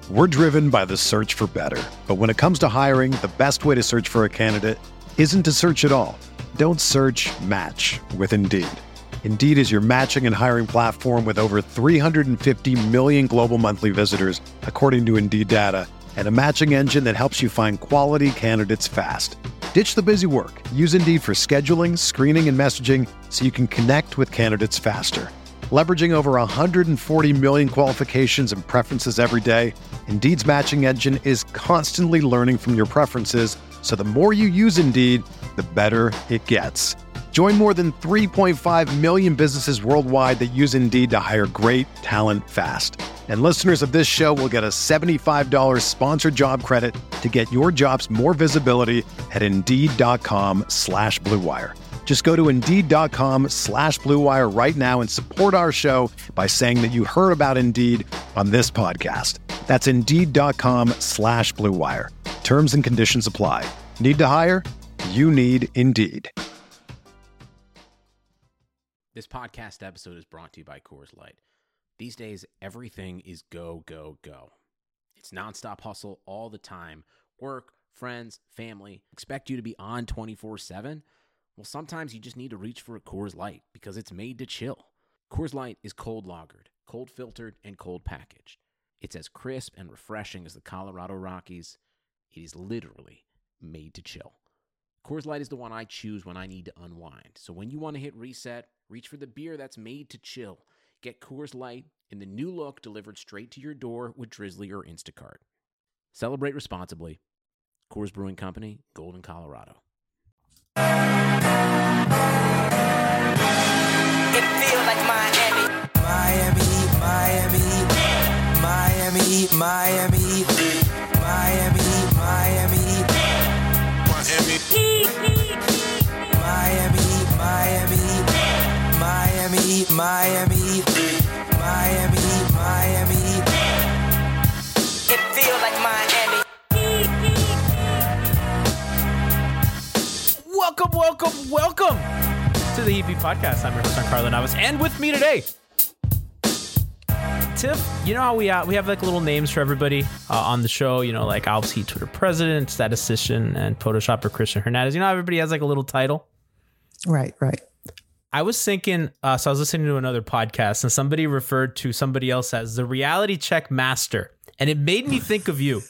We're driven by the search for better. But when it comes to hiring, the best way to search for a candidate isn't to search at all. Don't search, match with Indeed. Indeed is your matching and hiring platform with over 350 million global monthly visitors, according to Indeed data, and a matching engine that helps you find quality candidates fast. Ditch the busy work. Use Indeed for scheduling, screening, and messaging so you can connect with candidates faster. Leveraging over 140 million qualifications and preferences every day, Indeed's matching engine is constantly learning from your preferences, so the more you use Indeed, the better it gets. Join more than 3.5 million businesses worldwide that use Indeed to hire great talent fast. And listeners of this show will get a $75 sponsored job credit to get your jobs more visibility at Indeed.com/Blue Wire. Just go to Indeed.com/Blue Wire right now and support our show by saying that you heard about Indeed on this podcast. That's Indeed.com/Blue Wire. Terms and conditions apply. Need to hire? You need Indeed. This podcast episode is brought to you by Coors Light. These days, everything is go, go, go. It's nonstop hustle all the time. Work, friends, family, expect you to be on 24/7. Well, sometimes you just need to reach for a Coors Light because it's made to chill. Coors Light is cold lagered, cold filtered, and cold packaged. It's as crisp and refreshing as the Colorado Rockies. It is literally made to chill. Coors Light is the one I choose when I need to unwind. So when you want to hit reset, reach for the beer that's made to chill. Get Coors Light in the new look delivered straight to your door with Drizzly or Instacart. Celebrate responsibly. Coors Brewing Company, Golden, Colorado. It feels like Miami. Miami, Miami, Miami, Miami, Miami, Miami, Miami, Miami, Miami, Miami, Miami, Miami, Miami. It feels like Miami. Welcome to the Heat Beat Podcast. I'm your host, Carlo Navas, and with me today, Tiff. You know how we have like little names for everybody on the show. You know, like Alps Heat Twitter president, statistician, and Photoshopper Christian Hernandez. You know how everybody has like a little title. Right. I was thinking, so I was listening to another podcast, and somebody referred to somebody else as the reality check master, and it made me think of you.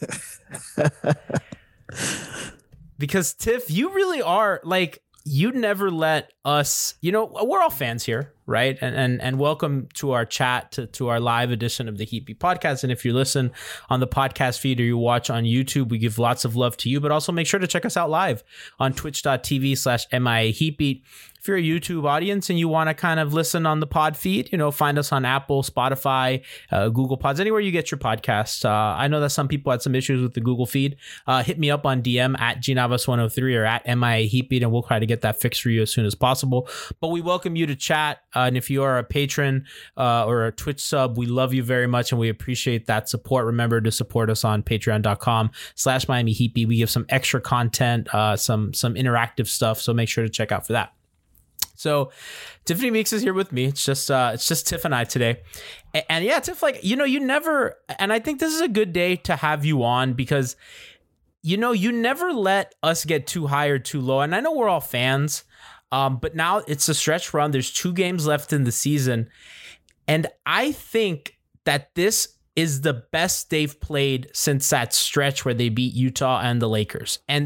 Because Tiff, you really are like, you never let us, you know, we're all fans here, right? And welcome to our chat, to our live edition of the Heat Beat Podcast. And if you listen on the podcast feed or you watch on YouTube, we give lots of love to you, but also make sure to check us out live on twitch.tv/MIA Heatbeat. If you're a YouTube audience and you want to kind of listen on the pod feed, you know, find us on Apple, Spotify, Google Pods, anywhere you get your podcasts. I know that some people had some issues with the Google feed. Hit me up on DM at GNavas103 or at MIA Heatbeat, and we'll try to get that fixed for you as soon as possible. But we welcome you to chat. And if you are a patron or a Twitch sub, we love you very much and we appreciate that support. Remember to support us on patreon.com/Miami Heatbeat. We give some extra content, some interactive stuff. So make sure to check out for that. So Tiffany Meeks is here with me. It's just Tiff and I today. And yeah, Tiff, like, you know, you never, and I think this is a good day to have you on because, you know, you never let us get too high or too low. And I know we're all fans, but now it's a stretch run. There's 2 games left in the season. And I think that this is the best they've played since that stretch where they beat Utah and the Lakers. And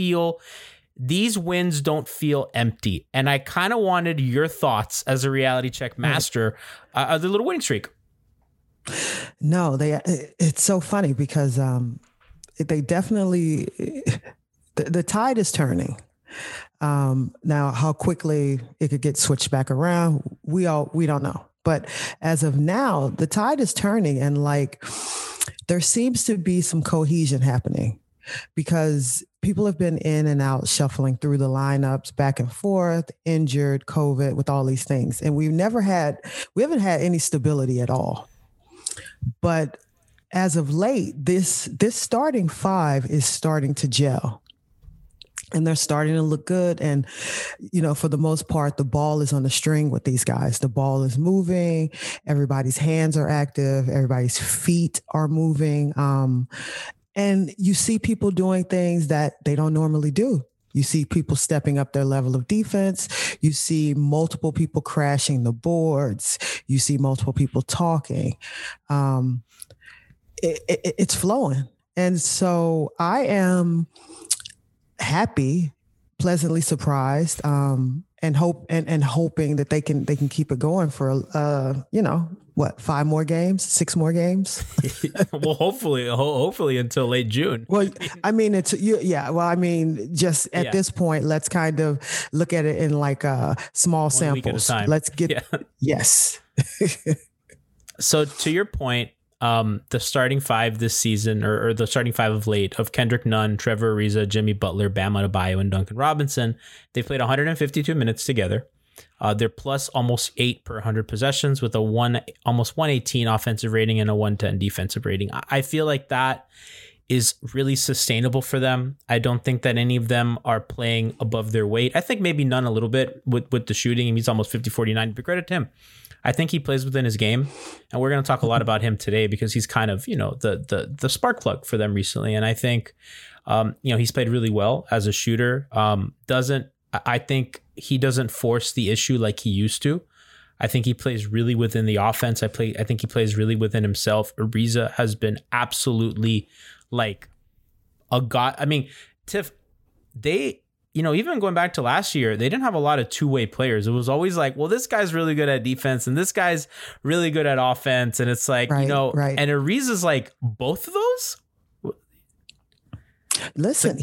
these wins don't feel empty. And I kind of wanted your thoughts as a reality check master of the little winning streak. No, it's so funny because they definitely, the tide is turning. Now, how quickly it could get switched back around, we don't know. But as of now, the tide is turning, and like there seems to be some cohesion happening because people have been in and out, shuffling through the lineups back and forth, injured, COVID, with all these things. And we haven't had any stability at all. But as of late, this starting 5 is starting to gel. and they're starting to look good. And, for the most part, the ball is on the string with these guys. The ball is moving. Everybody's hands are active. Everybody's feet are moving. And you see people doing things that they don't normally do. You see people stepping up their level of defense. You see multiple people crashing the boards. You see multiple people talking. It's flowing. And so I am happy, pleasantly surprised, and hoping that they can keep it going for 5 more games, 6 more games. Well, hopefully until late June. Well, I mean, just at this point, let's kind of look at it in like small samples. Let's get yes. So to your point, the starting 5 this season, or the starting 5 of late, of Kendrick Nunn, Trevor Ariza, Jimmy Butler, Bam Adebayo, and Duncan Robinson, they've played 152 minutes together. They're plus almost 8 per 100 possessions with almost 118 offensive rating and a 110 defensive rating. I feel like that is really sustainable for them. I don't think that any of them are playing above their weight. I think maybe Nunn a little bit with the shooting. He's almost 50-49, but credit to him. I think he plays within his game, and we're going to talk a lot about him today because he's kind of, the spark plug for them recently. And I think, he's played really well as a shooter. I think he doesn't force the issue like he used to. I think he plays really within the offense. I think he plays really within himself. Ariza has been absolutely like a god. I mean, Tiff, even going back to last year, they didn't have a lot of two-way players. It was always like, well, this guy's really good at defense and this guy's really good at offense. And it's like, right. And Ariza's like both of those. Listen,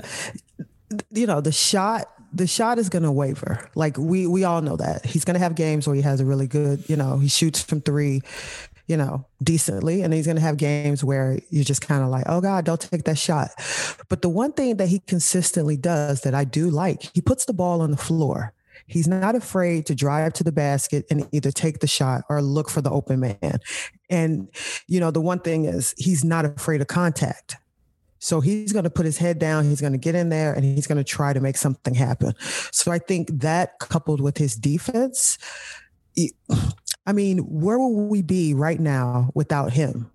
the shot is going to waver. Like we all know that. He's going to have games where he has a really good, he shoots from 3, decently. And he's going to have games where you're just kind of like, oh God, don't take that shot. But the one thing that he consistently does that I do like, he puts the ball on the floor. He's not afraid to drive to the basket and either take the shot or look for the open man. And, the one thing is he's not afraid of contact. So he's going to put his head down, he's going to get in there, and he's going to try to make something happen. So I think that coupled with his defense, where will we be right now without him?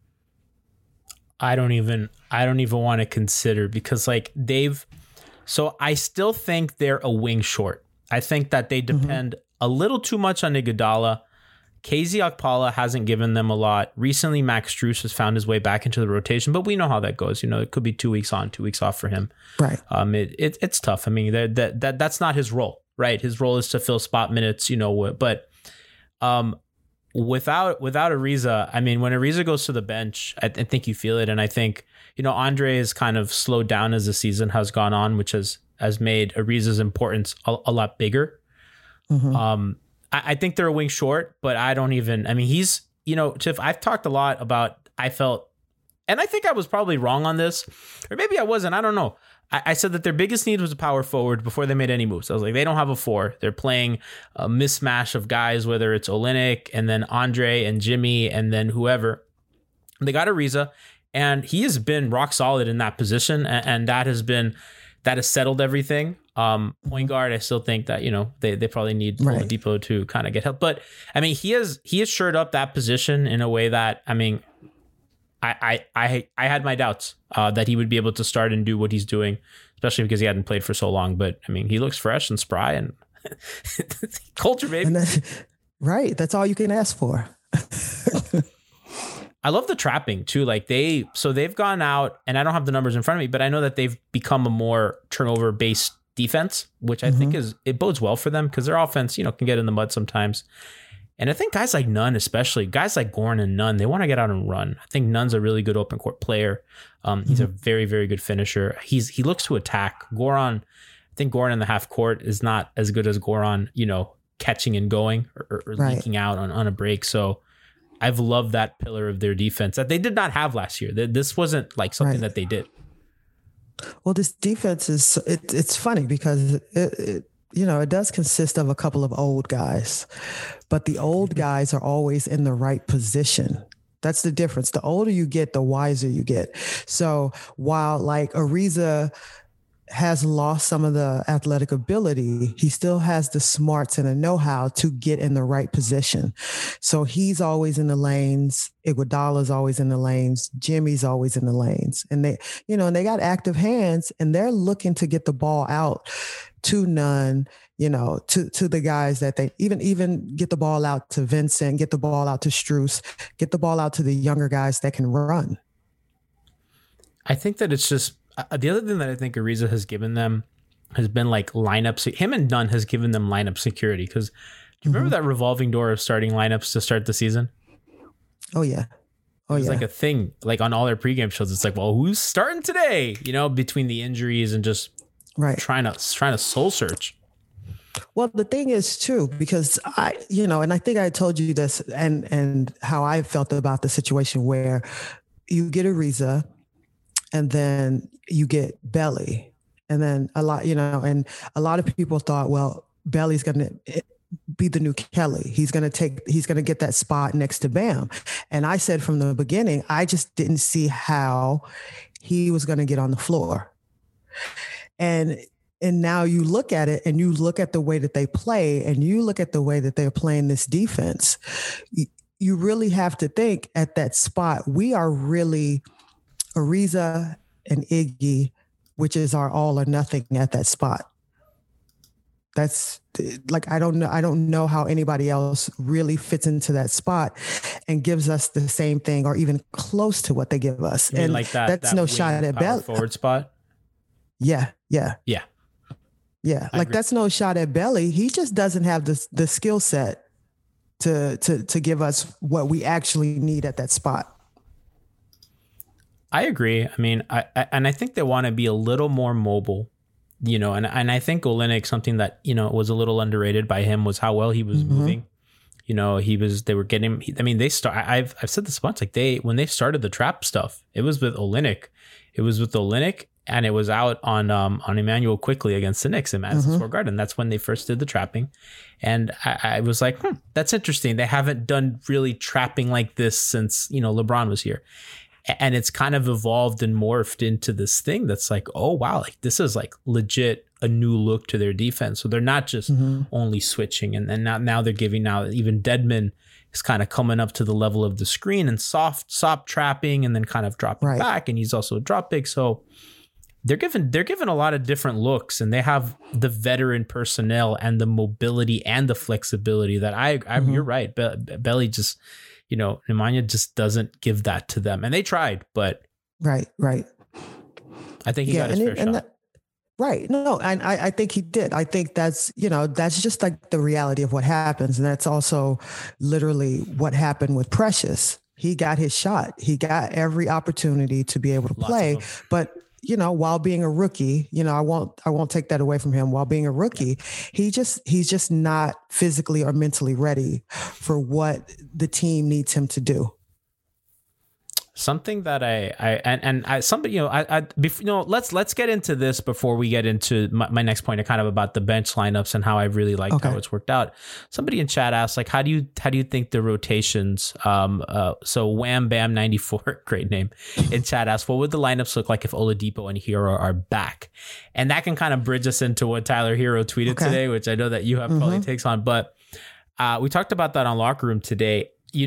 I don't even want to consider, because so I still think they're a wing short. I think that they depend a little too much on Iguodala. KZ Okpala hasn't given them a lot. Recently, Max Strus has found his way back into the rotation, but we know how that goes. It could be 2 weeks on, 2 weeks off for him. Right. It's tough. I mean, that's not his role, right? His role is to fill spot minutes, but without Ariza, I mean, when Ariza goes to the bench, I think you feel it. And I think, Andre has kind of slowed down as the season has gone on, which has made Ariza's importance a lot bigger. I think they're a wing short, but he's, Tiff, I've talked a lot about, and I think I was probably wrong on this, or maybe I wasn't, I don't know. I said that their biggest need was a power forward before they made any moves. I was like, they don't have a 4. They're playing a mismatch of guys, whether it's Olynyk and then Andre and Jimmy and then whoever. They got Ariza, and he has been rock solid in that position, and that has settled everything. Point guard, I still think that, they probably need Oladipo to kind of get help. But I mean, he has shored up that position in a way that, I had my doubts that he would be able to start and do what he's doing, especially because he hadn't played for so long. But I mean, he looks fresh and spry and culture, baby. Right. That's all you can ask for. I love the trapping too. They've gone out, and I don't have the numbers in front of me, but I know that they've become a more turnover based defense, which I think it bodes well for them, because their offense, can get in the mud sometimes. And I think guys like Nunn, especially guys like Goran and Nunn, they want to get out and run. I think Nunn's a really good open court player. He's a very, very good finisher. He looks to attack. I think Goran in the half court is not as good as Goran, catching and going or leaking out on a break. So I've loved that pillar of their defense that they did not have last year. This wasn't like something that they did. Well, this defense it's funny because it does consist of a couple of old guys, but the old guys are always in the right position. That's the difference. The older you get, the wiser you get. So while like Ariza has lost some of the athletic ability, he still has the smarts and the know-how to get in the right position. So he's always in the lanes. Iguodala's always in the lanes. Jimmy's always in the lanes. And they got active hands, and they're looking to get the ball out to Nunn, to the guys that they even get the ball out to Vincent, get the ball out to Strus, get the ball out to the younger guys that can run. I think that it's just the other thing that I think Ariza has given them has been like lineups. Him and Nunn has given them lineup security, because do you remember that revolving door of starting lineups to start the season? Oh yeah. It's like a thing, like on all their pregame shows. It's like, well, who's starting today? Between the injuries and just trying to soul search. Well, the thing is too, because and I think I told you this and how I felt about the situation where you get Ariza and then you get Belly, and then a lot of people thought, well, Belly's going to be the new Kelly. He's going to get that spot next to Bam. And I said from the beginning, I just didn't see how he was going to get on the floor. And now you look at it, and you look at the way that they play, and you look at the way that they're playing this defense. You really have to think at that spot, we are really Ariza and Iggy, which is our all or nothing at that spot. That's like, I don't know how anybody else really fits into that spot and gives us the same thing or even close to what they give us. And like that's no shot at Belly. Forward spot. Yeah. Like that's no shot at Belly. He just doesn't have the skill set to give us what we actually need at that spot. I agree. I mean, I think they want to be a little more mobile, and I think Olynyk, something that, was a little underrated by him was how well he was moving. They were getting, I've said this once, like when they started the trap stuff, it was with Olynyk. And it was out on Emmanuel Quickley against the Knicks in Madison Square Garden. That's when they first did the trapping. And I was like, that's interesting. They haven't done really trapping like this since, LeBron was here. And it's kind of evolved and morphed into this thing that's like, oh, wow, like this is like legit a new look to their defense. So they're not just only switching. And then now they're giving even Dedmon is kind of coming up to the level of the screen and soft trapping and then kind of dropping back. And he's also a drop big. So they're given a lot of different looks, and they have the veteran personnel and the mobility and the flexibility that you're right. Belly just, Nemanja just doesn't give that to them, and they tried, but right. I think he got his fair shot. Right. No, and I think he did. I think that's just like the reality of what happens. And that's also literally what happened with Precious. He got his shot. He got every opportunity to be able to play, but while being a rookie, I won't take that away from him. While being a rookie, he's just not physically or mentally ready for what the team needs him to do. Something that let's get into this before we get into my next point, kind of about the bench lineups and how I really liked how it's worked out. Somebody in chat asked, like, how do you think the rotations? So Wham Bam 94, great name, in chat asked, what would the lineups look like if Oladipo and Hero are back? And that can kind of bridge us into what Tyler Hero tweeted today, which I know that you have probably takes on. But we talked about that on Locker Room today.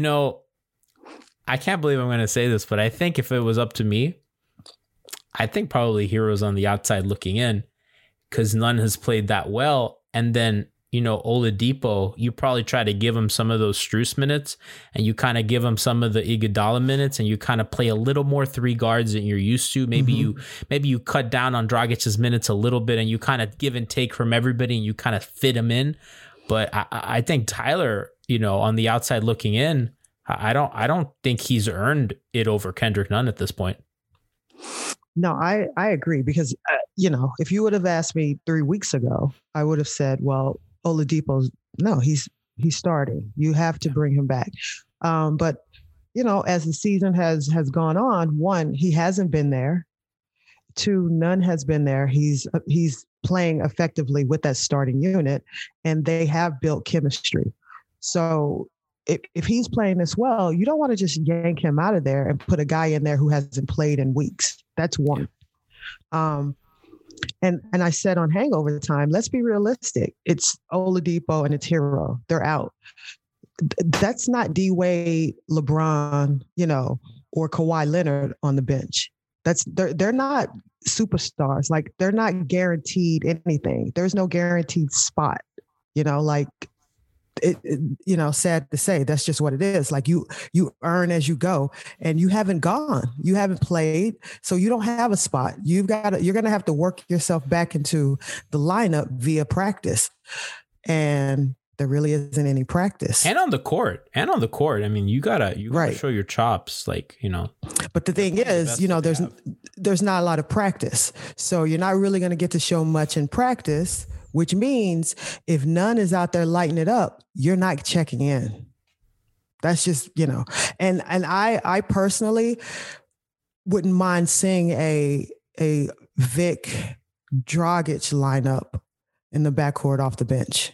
I can't believe I'm going to say this, but I think if it was up to me, I think probably Hero's on the outside looking in, because none has played that well. And then, Oladipo, you probably try to give him some of those Strus minutes, and you kind of give him some of the Iguodala minutes, and you kind of play a little more three guards than you're used to. Maybe you cut down on Dragic's minutes a little bit, and you kind of give and take from everybody, and you kind of fit him in. But I think Tyler, on the outside looking in, I don't think he's earned it over Kendrick Nunn at this point. No, I agree, because, if you would have asked me 3 weeks ago, I would have said, well, Oladipo's he's starting. You have to bring him back. But, as the season has gone on, one, he hasn't been there. Two, Nunn has been there. He's playing effectively with that starting unit, and they have built chemistry. So if he's playing this well, you don't want to just yank him out of there and put a guy in there who hasn't played in weeks. That's one. And I said on Hangover Time, let's be realistic. It's Oladipo and it's Hero. They're out. That's not D-Wade, LeBron, or Kawhi Leonard on the bench. They're not superstars. Like, they're not guaranteed anything. There's no guaranteed spot. Sad to say, that's just what it is. Like, you earn as you go, and you haven't gone, you haven't played, so you don't have a spot. You're going to have to work yourself back into the lineup via practice. And there really isn't any practice. And on the court. I mean, you gotta show your chops, But the thing is, there's not a lot of practice. So you're not really going to get to show much in practice, which means if none is out there lighting it up, you're not checking in. That's just, and I personally wouldn't mind seeing a Vic Dragic lineup in the backcourt off the bench.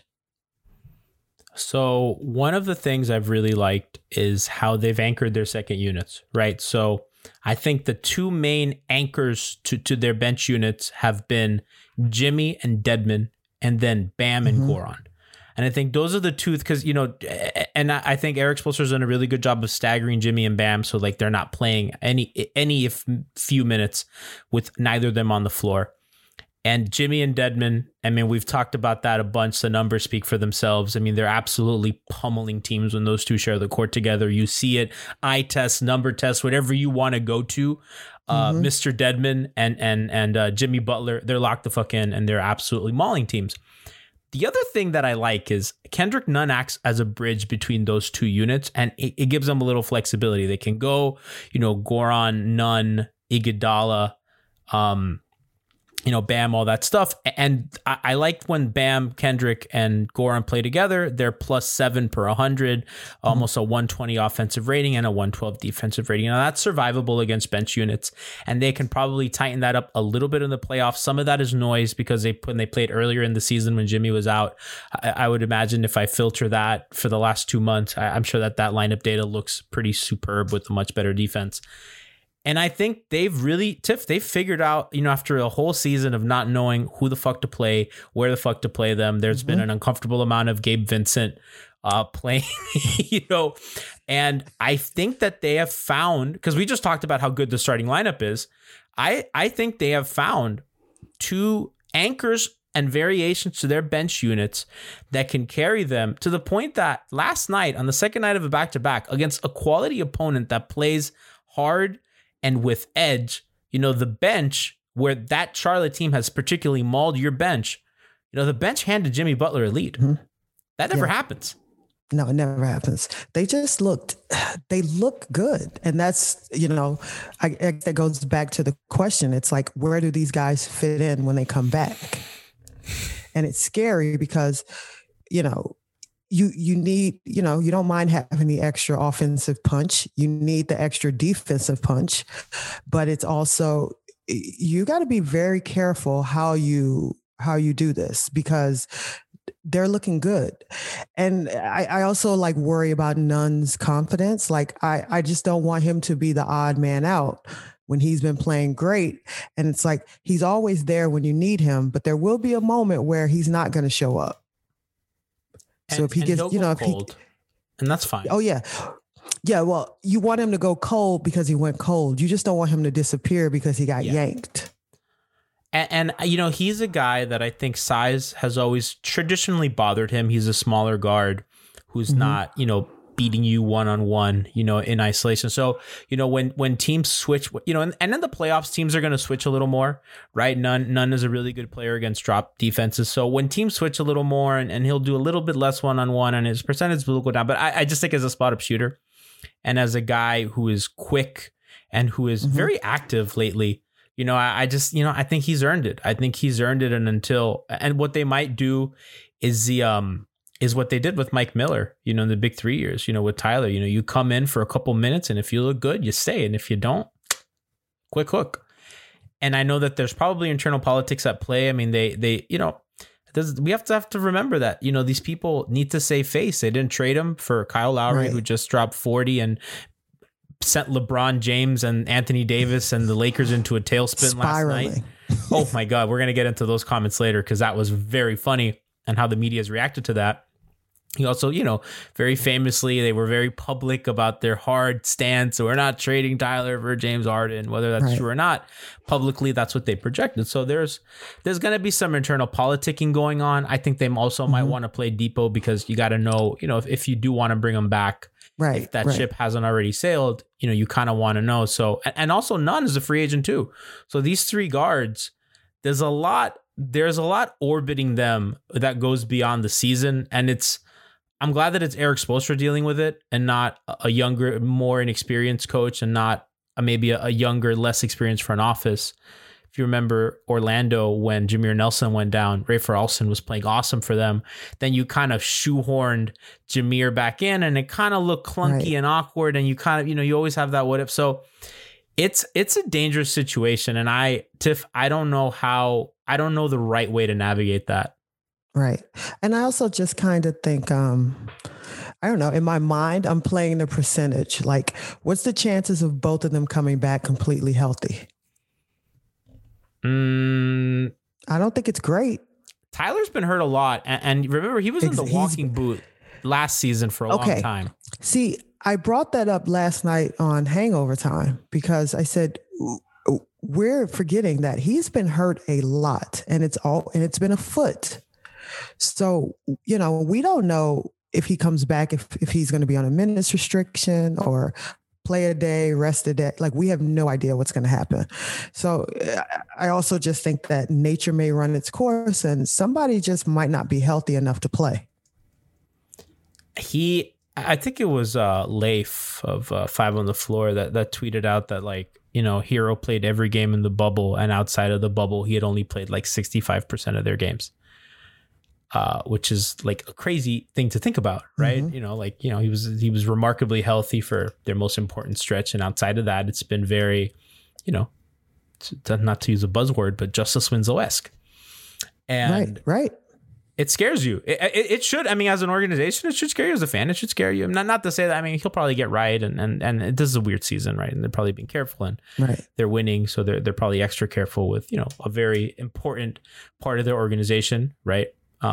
So one of the things I've really liked is how they've anchored their second units, right? So I think the two main anchors to their bench units have been Jimmy and Dedmon, and then Bam and Goran. And I think those are the two, because, and I think Eric Spoelstra's done a really good job of staggering Jimmy and Bam. So they're not playing any few minutes with neither of them on the floor. And Jimmy and Dedmon, I mean, we've talked about that a bunch. The numbers speak for themselves. I mean, they're absolutely pummeling teams when those two share the court together. You see it, eye test, number test, whatever you want to go to. Mr. Dedmon and Jimmy Butler, they're locked the fuck in, and they're absolutely mauling teams. The other thing that I like is Kendrick Nunn acts as a bridge between those two units, and it gives them a little flexibility. They can go, Goran, Nunn, Iguodala, Bam, all that stuff. And I like when Bam, Kendrick, and Goran play together. They're +7 per 100, almost a 120 offensive rating and a 112 defensive rating. Now, that's survivable against bench units, and they can probably tighten that up a little bit in the playoffs. Some of that is noise because when they played earlier in the season when Jimmy was out. I would imagine if I filter that for the last 2 months, I'm sure that lineup data looks pretty superb with a much better defense. And I think they've figured out, after a whole season of not knowing who the fuck to play, where the fuck to play them, there's been an uncomfortable amount of Gabe Vincent playing, and I think that they have found, because we just talked about how good the starting lineup is. I think they have found two anchors and variations to their bench units that can carry them to the point that last night, on the second night of a back-to-back against a quality opponent that plays hard and with edge, the bench, where that Charlotte team has particularly mauled your bench, the bench handed Jimmy Butler a lead. That never happens. No, it never happens. They just look good. And that's, that goes back to the question. It's like, where do these guys fit in when they come back? And it's scary because, you need, you don't mind having the extra offensive punch. You need the extra defensive punch, but it's also, you got to be very careful how you do this, because they're looking good. And I also worry about Nunn's confidence. I just don't want him to be the odd man out when he's been playing great. And it's like, he's always there when you need him, but there will be a moment where he's not going to show up. So if he gets, cold, and that's fine. Oh yeah. Yeah. Well, you want him to go cold because he went cold. You just don't want him to disappear because he got yanked. And he's a guy that I think size has always traditionally bothered him. He's a smaller guard who's not, beating you one-on-one, in isolation. So, when teams switch, and in the playoffs, teams are going to switch a little more, right? Nunn is a really good player against drop defenses. So when teams switch a little more and he'll do a little bit less one-on-one and his percentage will go down. But I just think as a spot-up shooter and as a guy who is quick and who is very active lately, I think he's earned it. I think he's earned it. And what they might do is what they did with Mike Miller, in the big 3 years, with Tyler. You come in for a couple minutes, and if you look good, you stay. And if you don't, quick hook. And I know that there's probably internal politics at play. I mean, we have to remember that, these people need to save face. They didn't trade him for Kyle Lowry, who just dropped 40 and sent LeBron James and Anthony Davis and the Lakers into a tailspin last night. Oh my God, we're going to get into those comments later because that was very funny and how the media has reacted to that. He also, very famously, they were very public about their hard stance. So we're not trading Tyler for James Harden, whether that's true or not. Publicly, that's what they projected. So there's going to be some internal politicking going on. I think they also might want to play Depot because you got to know, if you do want to bring him back, if that ship hasn't already sailed, you kind of want to know. So, and also Nunn is a free agent too. So these three guards, there's a lot orbiting them that goes beyond the season. And I'm glad that it's Eric Spoelstra dealing with it and not a younger, more inexperienced coach and not maybe a younger, less experienced front office. If you remember Orlando, when Jameer Nelson went down, Rafer Alston was playing awesome for them. Then you kind of shoehorned Jameer back in and it kind of looked clunky and awkward. And you kind of, you always have that what if. So it's a dangerous situation. And Tiff, I don't know the right way to navigate that. Right. And I also just kind of think, I don't know, in my mind, I'm playing the percentage. Like, what's the chances of both of them coming back completely healthy? I don't think it's great. Tyler's been hurt a lot. And remember, he was in the walking boot last season for a long time. See, I brought that up last night on Hangover Time because I said, we're forgetting that he's been hurt a lot and it's been a foot. So, we don't know if he comes back, if he's going to be on a minutes restriction or play a day, rest a day. Like, we have no idea what's going to happen. So I also just think that nature may run its course and somebody just might not be healthy enough to play. I think it was Leif of Five on the Floor that tweeted out that Hero played every game in the bubble and outside of the bubble, he had only played 65% of their games. Which is a crazy thing to think about, right? Mm-hmm. He was remarkably healthy for their most important stretch. And outside of that, it's been very, not to use a buzzword, but Justice Winslow-esque. And right. It scares you. It should. I mean, as an organization, it should scare you. As a fan, it should scare you. Not to say that. I mean, he'll probably get right, and this is a weird season, right? And they're probably being careful, and they're winning, so they're probably extra careful with a very important part of their organization, right?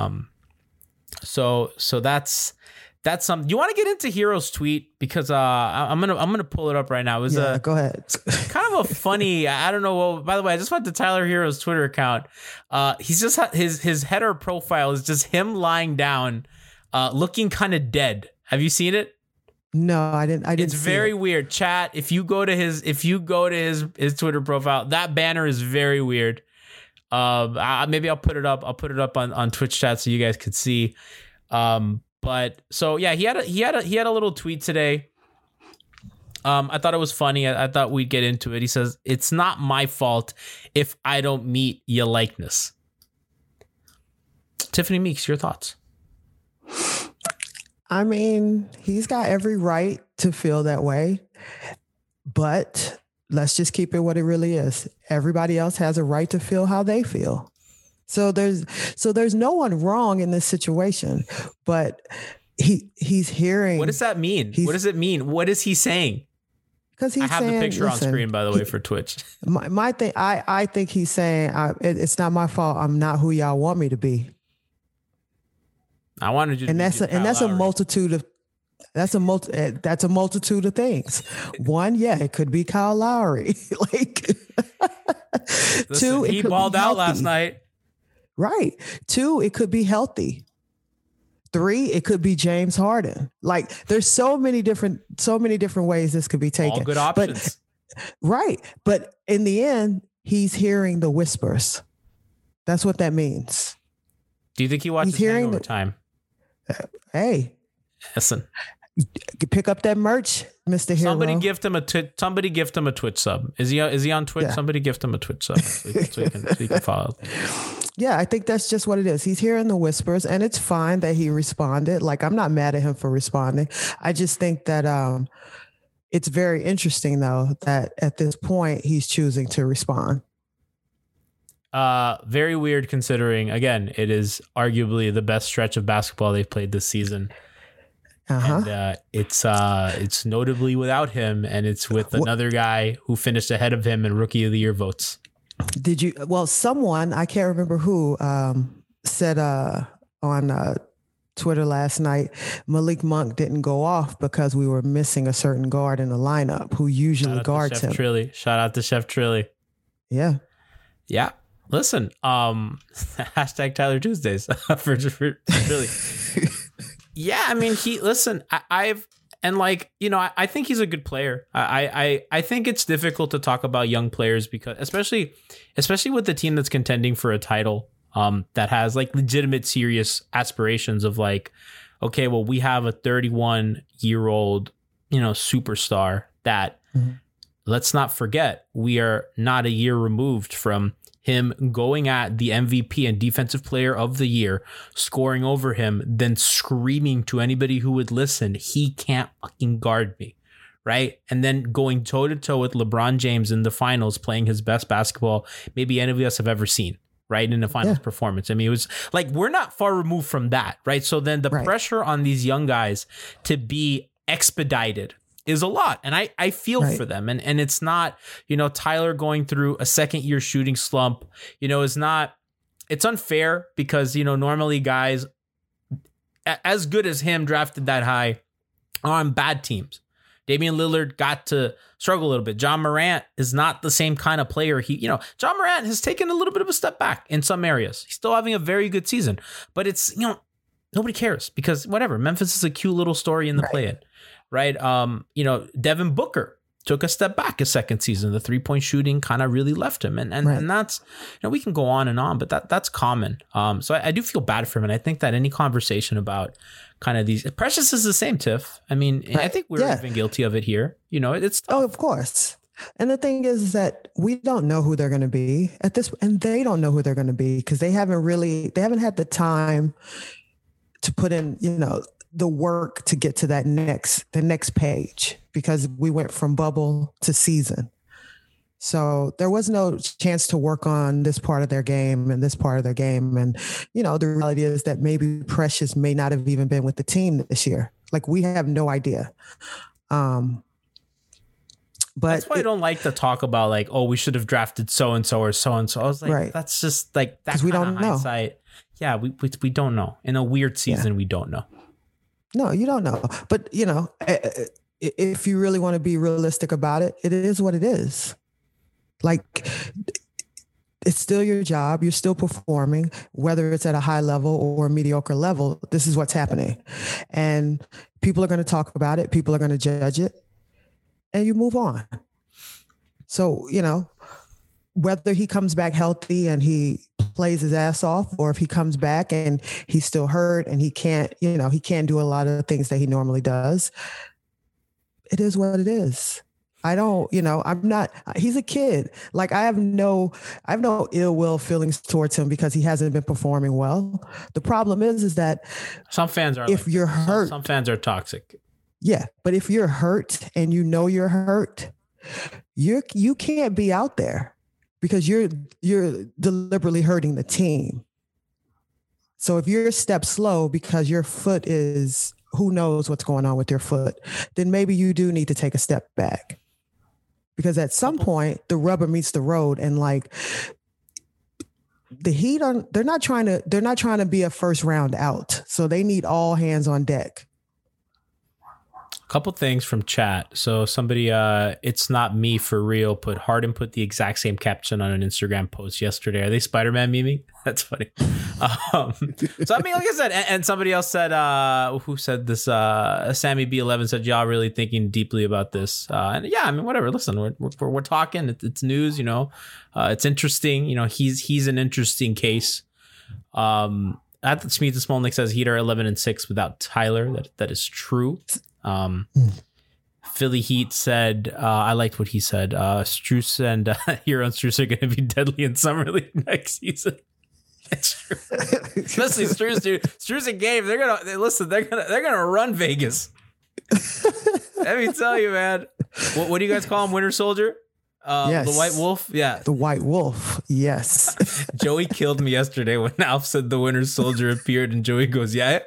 So that's something. You want to get into Hero's tweet because I'm gonna pull it up right now. It was go ahead. Kind of a funny. I don't know. Well, by the way, I just went to Tyler Hero's Twitter account. He's just his header profile is just him lying down, looking kind of dead. Have you seen it? No, I didn't. It's very weird. Chat. If you go to his Twitter profile, that banner is very weird. Maybe I'll put it up. I'll put it up on Twitch chat so you guys could see. But so yeah, he had a little tweet today. I thought it was funny. I thought we'd get into it. He says, "It's not my fault if I don't meet your likeness." Tiffany Meeks, your thoughts? I mean, he's got every right to feel that way, but let's just keep it what it really is. Everybody else has a right to feel how they feel. So there's no one wrong in this situation, but he's hearing. What does that mean? What does it mean? What is he saying? Because I have the picture on screen, by the way, for Twitch. My thing, I think he's saying it's not my fault. I'm not who y'all want me to be. I wanted you to that's a multitude of. That's a multitude of things. One, it could be Kyle Lowry. Two, he balled out last night. Right. Two, it could be healthy. Three, it could be James Harden. There's so many different ways this could be taken. All good options. But in the end, he's hearing the whispers. That's what that means. Do you think he watches Hangover Time? Hey. Listen. Pick up that merch, Mr. Hero. Somebody gift him a Twitch sub. Is he on Twitch? Yeah. Somebody gift him a Twitch sub so he can follow. Yeah, I think that's just what it is. He's hearing the whispers, and it's fine that he responded. I'm not mad at him for responding. I just think that it's very interesting, though, that at this point he's choosing to respond. Very weird considering, again, it is arguably the best stretch of basketball they've played this season. And it's notably without him, and it's with another guy who finished ahead of him in Rookie of the Year votes. Did you? Well, someone, I can't remember who, said on Twitter last night, Malik Monk didn't go off because we were missing a certain guard in the lineup who usually guards him. Shout out to Chef Trilly. Yeah. Yeah. Listen, hashtag Tyler Tuesdays for Trilly. Yeah, I mean, I think he's a good player. I think it's difficult to talk about young players because especially with the team that's contending for a title, that has like legitimate serious aspirations of like, okay, well, we have a 31-year-old, superstar that let's not forget, we are not a year removed from him going at the MVP and defensive player of the year, scoring over him, then screaming to anybody who would listen, he can't fucking guard me, right? And then going toe-to-toe with LeBron James in the finals, playing his best basketball maybe any of us have ever seen, right? In the finals performance. I mean, it was like, we're not far removed from that, right? So then the pressure on these young guys to be expedited is a lot. And I feel for them. And it's not, Tyler going through a second year shooting slump, it's unfair because, normally guys as good as him drafted that high are on bad teams. Damian Lillard got to struggle a little bit. John Morant is not the same kind of player. John Morant has taken a little bit of a step back in some areas. He's still having a very good season, but it's, nobody cares because whatever. Memphis is a cute little story in the play-in. Right. Devin Booker took a step back his second season. The 3-point shooting kind of really left him. And that's, we can go on and on, but that's common. So I do feel bad for him. And I think that any conversation about kind of these, Precious is the same, Tiff. I mean, I think we're even guilty of it here. It's tough. Oh, of course. And the thing is that we don't know who they're going to be at this, and they don't know who they're going to be because they haven't had the time to put in, the work to get to the next page because we went from bubble to season. So there was no chance to work on this part of their game and this part of their game. And, the reality is that maybe Precious may not have even been with the team this year. Like we have no idea. But that's why I don't like to talk about like, oh, we should have drafted so-and-so or so-and-so. I was like, that's just like that kind we don't of hindsight. Know. Yeah, we don't know. In a weird season, we don't know. No, you don't know. But, if you really want to be realistic about it, it is what it is. Like, it's still your job. You're still performing, whether it's at a high level or a mediocre level. This is what's happening. And people are going to talk about it. People are going to judge it. And you move on. So, whether he comes back healthy and he plays his ass off, or if he comes back and he's still hurt and he can't do a lot of the things that he normally does, it is what it is. He's a kid. Like I have no ill will feelings towards him because he hasn't been performing well. The problem is that some fans are, if you're hurt, some fans are toxic. Yeah. But if you're hurt and you're hurt, you can't be out there. Because you're deliberately hurting the team. So if you're a step slow because your foot is, who knows what's going on with your foot, then maybe you do need to take a step back. Because at some point the rubber meets the road, and like the Heat they're not trying to be a first round out. So they need all hands on deck. Couple things from chat. So somebody, it's not me for real, Harden put the exact same caption on an Instagram post yesterday. Are they Spider-Man memeing? That's funny. So I mean, like I said, and somebody else said, who said this? Sammy B11 said, y'all really thinking deeply about this? And yeah, I mean, whatever. Listen, we're talking. It's news. It's interesting. He's an interesting case. At the Smith Smolnik says Heat are 11-6 without Tyler. That is true. Philly Heat said, I liked what he said. Strus and Hero and Strus are going to be deadly in Summer League next season. It's true. Especially Strus, dude. Strus and Gabe, they're gonna run Vegas. Let me tell you, man. What do you guys call him? Winter Soldier? Yes. The White Wolf? Yeah. The White Wolf. Yes. Joey killed me yesterday when Alf said the Winter Soldier appeared, and Joey goes, yeah.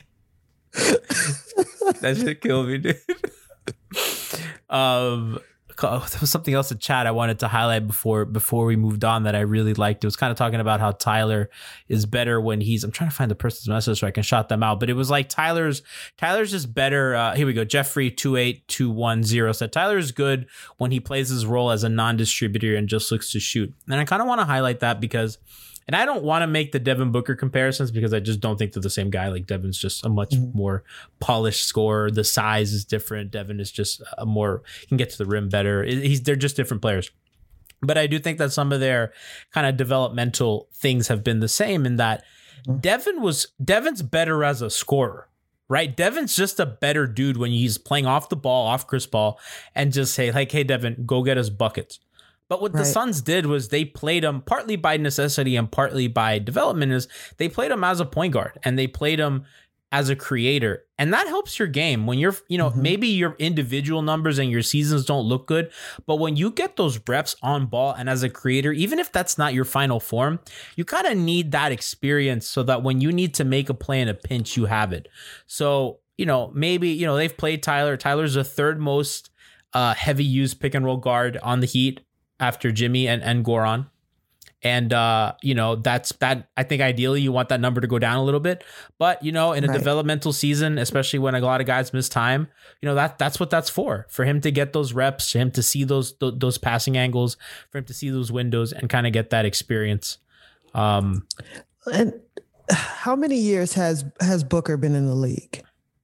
That shit killed me, dude. A there was something else in chat I wanted to highlight before we moved on that I really liked. It was kind of talking about how Tyler is better when I'm trying to find the person's message so I can shout them out, but it was like Tyler's just better. Here we go. Jeffrey 28210 said Tyler is good when he plays his role as a non-distributor and just looks to shoot. And I kind of want to highlight that because, and I don't want to make the Devin Booker comparisons because I just don't think they're the same guy. Like Devin's just a much more polished scorer. The size is different. Devin is just can get to the rim better. They're just different players. But I do think that some of their kind of developmental things have been the same in that Devin's better as a scorer, right? Devin's just a better dude when he's playing off the ball, off Chris Paul, and just say like, hey, Devin, go get us buckets. But what the Suns did was they played him partly by necessity and partly by development is they played him as a point guard and they played him as a creator. And that helps your game when you're, maybe your individual numbers and your seasons don't look good. But when you get those reps on ball and as a creator, even if that's not your final form, you kind of need that experience so that when you need to make a play in a pinch, you have it. So, maybe, they've played Tyler. Tyler's the third most heavy used pick and roll guard on the Heat after Jimmy and Goran. And, that's that. I think ideally you want that number to go down a little bit, but in a developmental season, especially when a lot of guys miss time, that's what that's for him to get those reps, for him to see those passing angles, for him to see those windows and kind of get that experience. And how many years has Booker been in the league?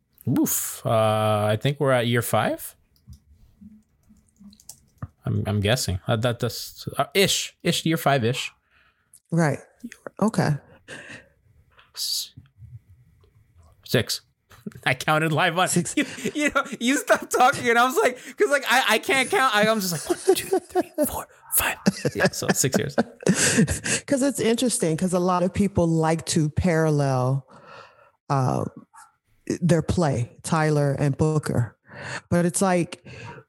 I think we're at year 5. I'm guessing that's ish year 5-ish. Right. Okay. 6. I counted live on 6. You stopped talking and I was like, because like I can't count. I'm just like 1, 2, 3, 4, 5. Yeah, so 6 years. Because it's interesting because a lot of people like to parallel their play, Tyler and Booker, but it's like,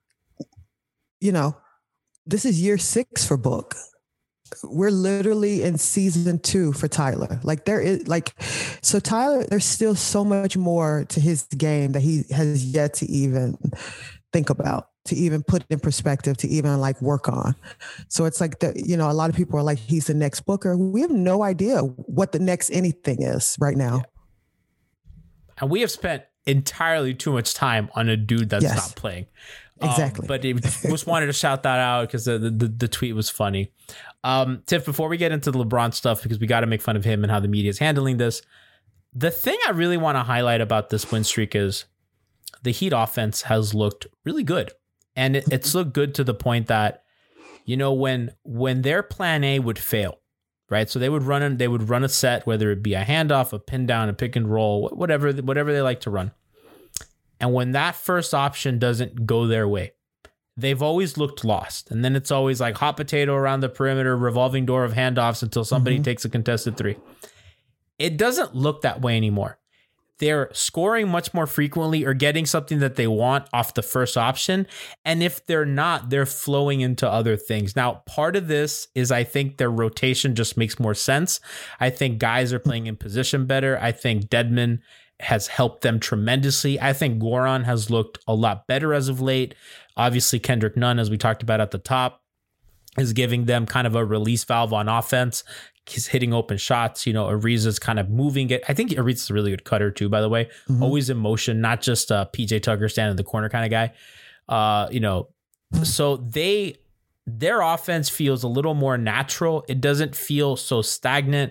this is year 6 for Book. We're literally in season 2 for Tyler. Like so Tyler, there's still so much more to his game that he has yet to even think about, to even put in perspective, to even like work on. So it's like a lot of people are like, he's the next Booker. We have no idea what the next anything is right now. And we have spent entirely too much time on a dude that's not playing. Exactly. But it just wanted to shout that out because the tweet was funny. Tiff, before we get into the LeBron stuff, because we got to make fun of him and how the media is handling this, the thing I really want to highlight about this win streak is the Heat offense has looked really good. And it's looked good to the point that, when their plan A would fail, right? So they would run a set, whether it be a handoff, a pin down, a pick and roll, whatever they like to run. And when that first option doesn't go their way, they've always looked lost. And then it's always like hot potato around the perimeter, revolving door of handoffs until somebody takes a contested 3. It doesn't look that way anymore. They're scoring much more frequently or getting something that they want off the first option. And if they're not, they're flowing into other things. Now, part of this is I think their rotation just makes more sense. I think guys are playing in position better. I think Dedmon has helped them tremendously. I think Goran has looked a lot better as of late. Obviously, Kendrick Nunn, as we talked about at the top, is giving them kind of a release valve on offense. He's hitting open shots. Ariza's kind of moving it. I think Ariza's a really good cutter too, by the way. Always in motion, not just a PJ Tucker standing in the corner kind of guy. So their offense feels a little more natural. It doesn't feel so stagnant.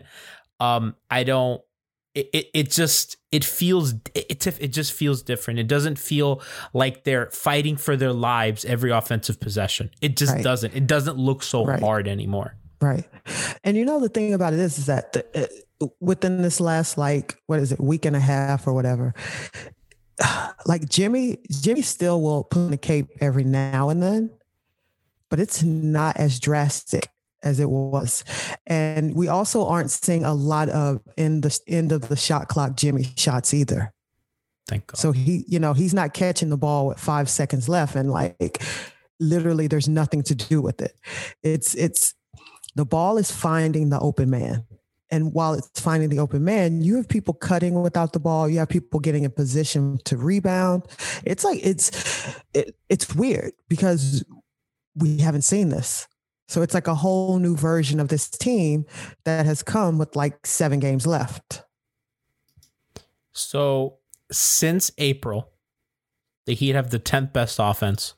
It just feels different. It doesn't feel like they're fighting for their lives every offensive possession. It just doesn't. It doesn't look so hard anymore. Right. And the thing about it is that within this last week and a half or whatever, like Jimmy still will put on a cape every now and then, but it's not as drastic as it was. And we also aren't seeing a lot of in the end of the shot clock Jimmy shots either. Thank God. So he's not catching the ball with 5 seconds left and like literally there's nothing to do with it. It's the ball is finding the open man. And while it's finding the open man, you have people cutting without the ball. You have people getting in position to rebound. It's like, it's weird because we haven't seen this. So it's like a whole new version of this team that has come with like 7 games left. So since April, the Heat have the 10th best offense,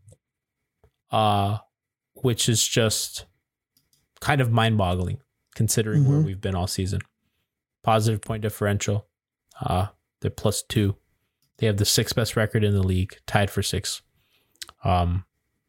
which is just kind of mind-boggling considering where we've been all season. Positive point differential. They're +2. They have the 6th best record in the league, tied for 6. And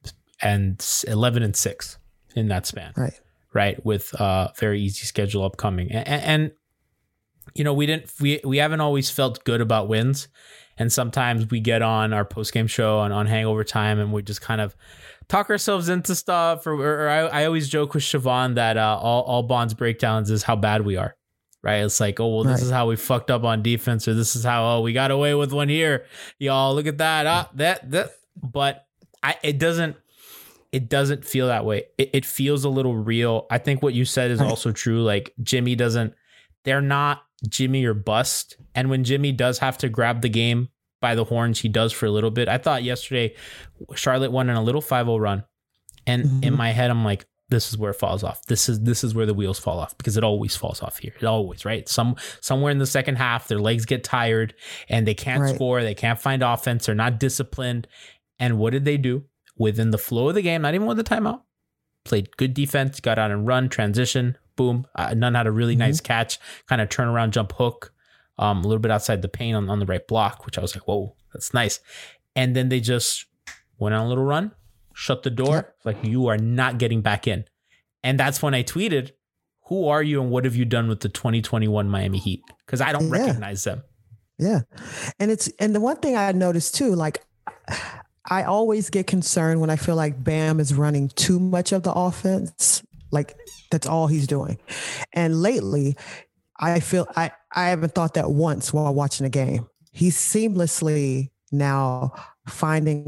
11-6 in that span. Right. With very easy schedule upcoming. And you know, we haven't always felt good about wins. And sometimes we get on our post-game show on Hangover Time and we just kind of talk ourselves into stuff. Or I always joke with Siobhan that all Bonds breakdowns is how bad we are. Right. It's like, oh, well, this is how we fucked up on defense, or this is how, we got away with one here. Y'all, look at that. That. But it doesn't feel that way. It feels a little real. I think what you said is also true. Like they're not Jimmy or bust. And when Jimmy does have to grab the game by the horns, he does for a little bit. I thought yesterday Charlotte won in a little 5-0 run. And in my head, I'm like, this is where it falls off. This is where the wheels fall off, because it always falls off here. It always, right? Somewhere in the second half, their legs get tired and they can't score. They can't find offense. They're not disciplined. And what did they do? Within the flow of the game, not even with the timeout, played good defense, got out and run, transition, boom. Nunn had a really nice catch, kind of turnaround jump hook, a little bit outside the paint on the right block, which I was like, whoa, that's nice. And then they just went on a little run, shut the door, like, you are not getting back in. And that's when I tweeted, who are you and what have you done with the 2021 Miami Heat? Because I don't recognize them. Yeah. And the one thing I noticed too, like, I always get concerned when I feel like Bam is running too much of the offense. Like, that's all he's doing. And lately, I feel I haven't thought that once while watching a game. He's seamlessly now finding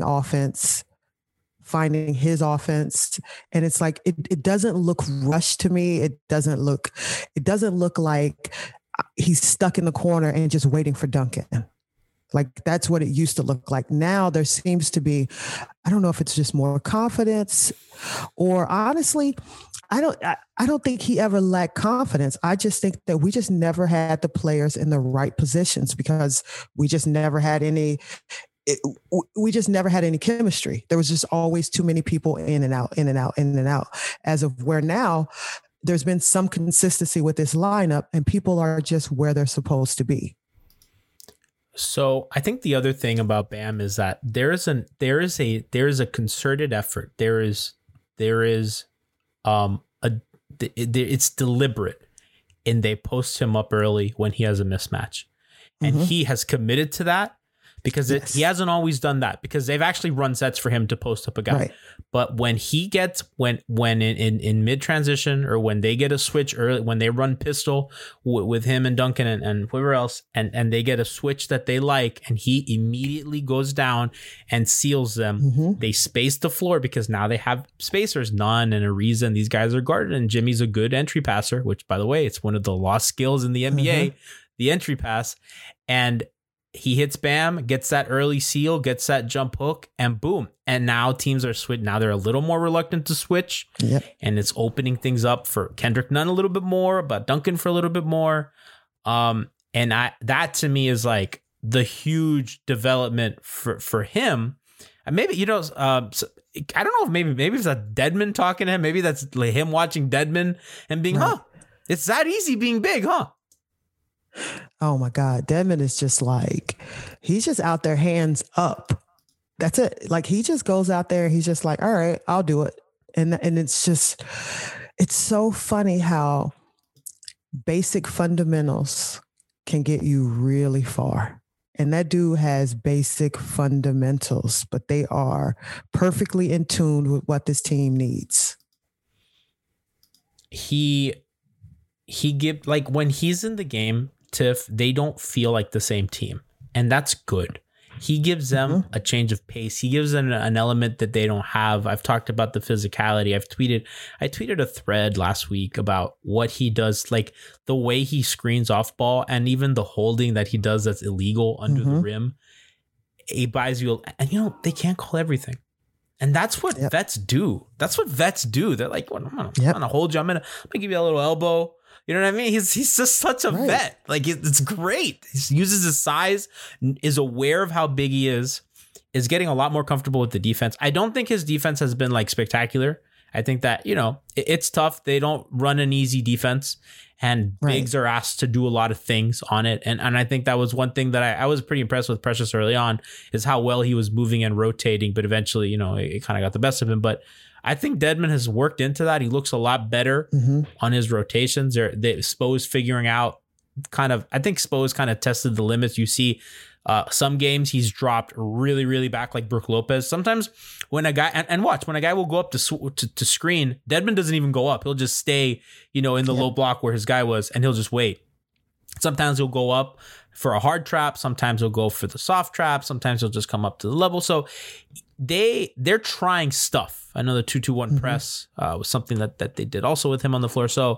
his offense. And it's like, it doesn't look rushed to me. It doesn't look like he's stuck in the corner and just waiting for Duncan. Like, that's what it used to look like. Now there seems to be, I don't know if it's just more confidence, or honestly, I don't think he ever lacked confidence. I just think that we just never had the players in the right positions, because we just never had any chemistry. There was just always too many people in and out. As of where now, there's been some consistency with this lineup and people are just where they're supposed to be. So I think the other thing about Bam is that there is a concerted effort. It's deliberate, and they post him up early when he has a mismatch, and he has committed to that, because he hasn't always done that, because they've actually run sets for him to post up a guy. But when he gets, when in mid transition, or when they get a switch early, when they run pistol with him and Duncan and whoever else, and they get a switch that they like, and he immediately goes down and seals them. They space the floor, because now they have spacers, Nunn and Ariza. These guys are guarded, and Jimmy's a good entry passer, which, by the way, it's one of the lost skills in the NBA, the entry pass. And he hits Bam, gets that early seal, gets that jump hook, and boom. And now teams are switch. Now they're a little more reluctant to switch. And it's opening things up for Kendrick Nunn a little bit more, but Duncan for a little bit more. And that to me is like the huge development for him. And maybe, I don't know if maybe it's a Deadman talking to him. Maybe that's like him watching Deadman and being, it's that easy being big, huh? Oh my God. Devin is just like, he's just out there hands up. That's it. Like, he just goes out there. He's just like, all right, I'll do it. And it's just, it's so funny how basic fundamentals can get you really far. And that dude has basic fundamentals, but they are perfectly in tune with what this team needs. He give, like, when he's in the game, Tiff, they don't feel like the same team, and that's good. He gives them a change of pace. He gives them an element that they don't have. I've talked about the physicality. I tweeted a thread last week about what he does, like the way he screens off ball, and even the holding that he does that's illegal under the rim. He buys you, and they can't call everything. And that's what vets do. That's what vets do. They're like, well, I'm gonna hold you. I'm gonna give you a little elbow. You know what I mean? He's just such a vet. Like, it's great. He uses his size, is aware of how big he is getting a lot more comfortable with the defense. I don't think his defense has been like spectacular. I think that, you know, it's tough. They don't run an easy defense, and bigs are asked to do a lot of things on it. And I think that was one thing that I was pretty impressed with Precious early on, is how well he was moving and rotating. But eventually, you know, it kind of got the best of him. But I think Dedmon has worked into that. He looks a lot better on his rotations. Spo's figuring out I think Spo's kind of tested the limits. You see some games he's dropped really, really back, like Brook Lopez. Sometimes when a guy, and watch, when a guy will go up to screen, Dedmon doesn't even go up. He'll just stay, you know, in the low block where his guy was, and he'll just wait. Sometimes he'll go up for a hard trap. Sometimes he'll go for the soft trap. Sometimes he'll just come up to the level. So they're trying stuff. I know the 2-2-1 press was something that they did also with him on the floor. So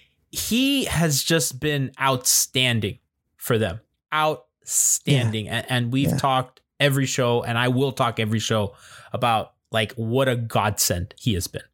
he has just been outstanding for them. Outstanding. And we've talked every show, and I will talk every show about like what a godsend he has been.